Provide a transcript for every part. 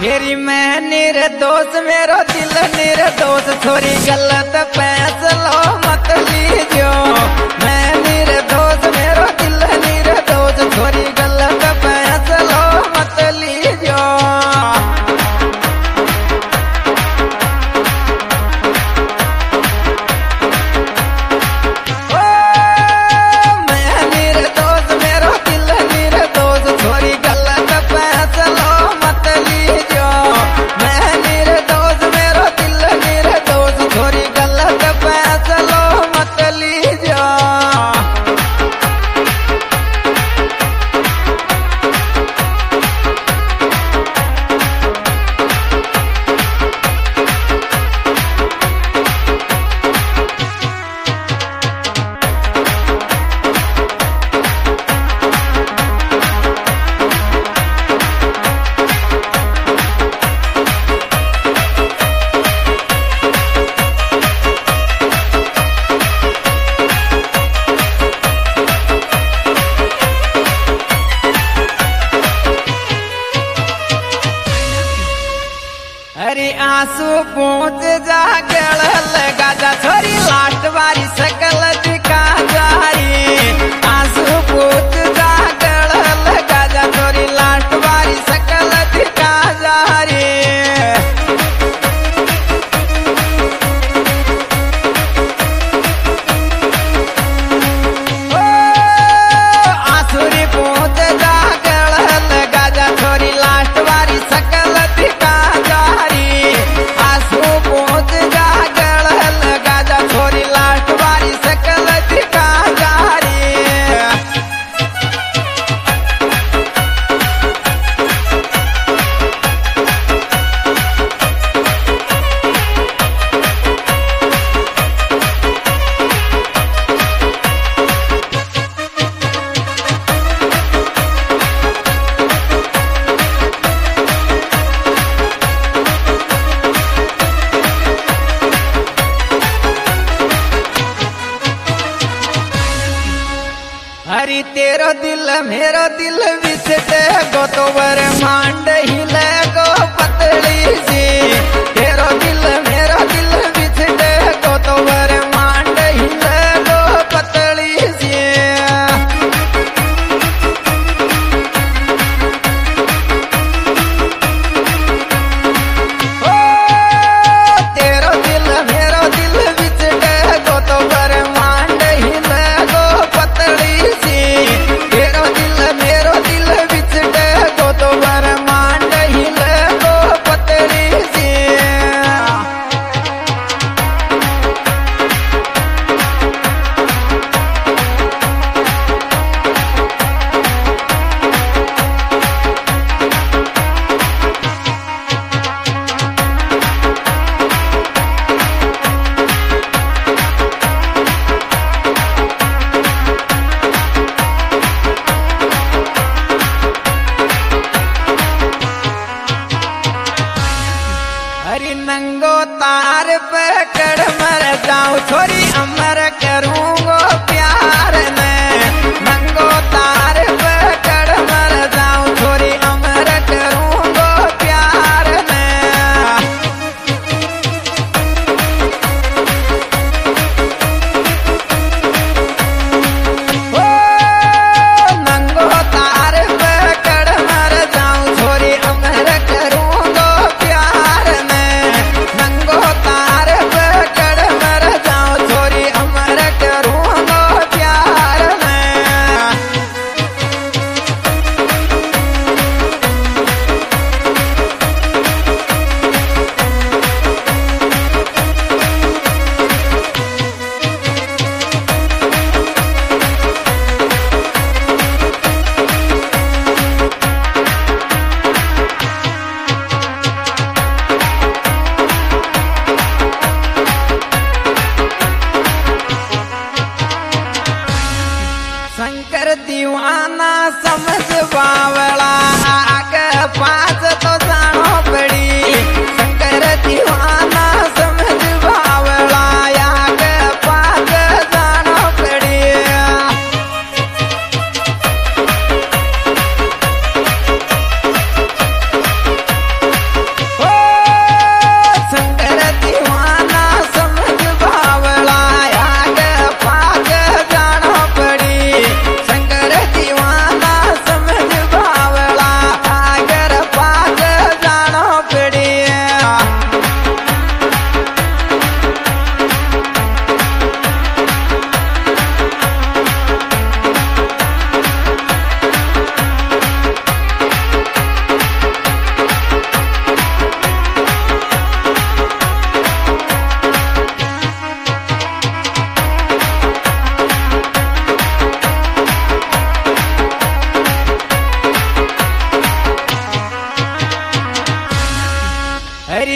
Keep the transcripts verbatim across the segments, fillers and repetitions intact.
मेरी मैं निर्दोष मेरो दिल निर्दोष छोरी गलत फैसलो मत लीजियो। मैं निर्दोष मेरो दिल निर्दोष छोरी गलत फैसलो मत लीजियो। अरे आंसू पहुँच जा गल लगा जा छोरी लास्ट बारी सकल दिखा जारी। आंसू पहुँच जा गल लगा जा छोरी लास्ट बारी सकल दिखा जारी। ओ आंसू पहुँच जा गल लगा जा छोरी लास्ट बारी सकल दिखा जारी। आंसू पहुँच जा गल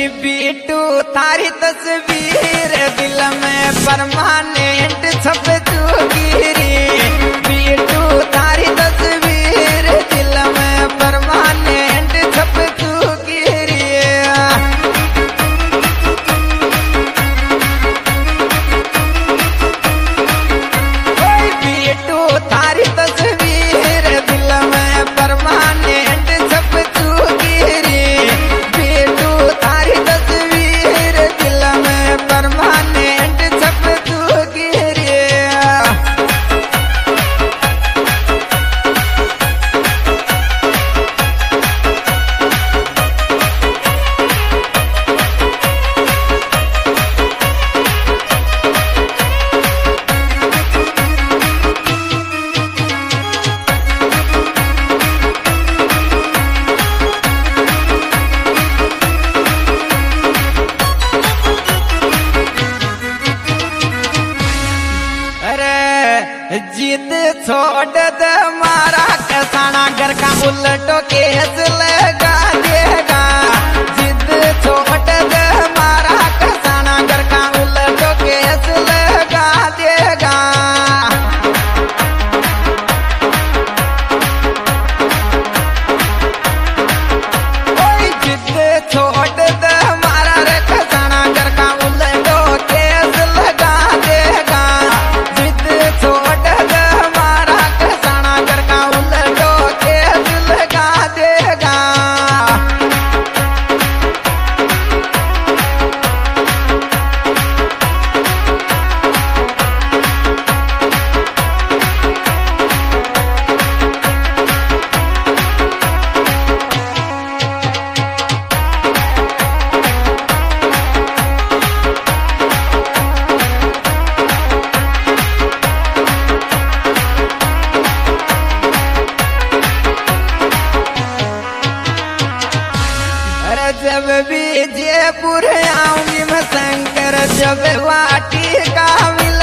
बीटू थारी तस्वीर दिल में परमानेंट छप चुकी रे। बीटू थारी तस्वीर दिल में परमानेंट छप चुकी रे। ओए बीटू थारी तस्वीर दिल में परमानेंट छप चुकी रे। बीटू थारी तस्वीर दिल में परमानेंट छप चुकी रे। जिद छोड़ दे मारा कसाना घर का उल्टो केस लगा देगा। जिद छोड़ दे मारा कसाना घर का उल्टो केस लगा देगा। ओए जिद छोड़ दे मारा रे कसाना घर का उल्टो केस लगा देगा। जिद छोड़ जब भी जयपुर आऊंगी मैं शंकर जब वाटी का मिल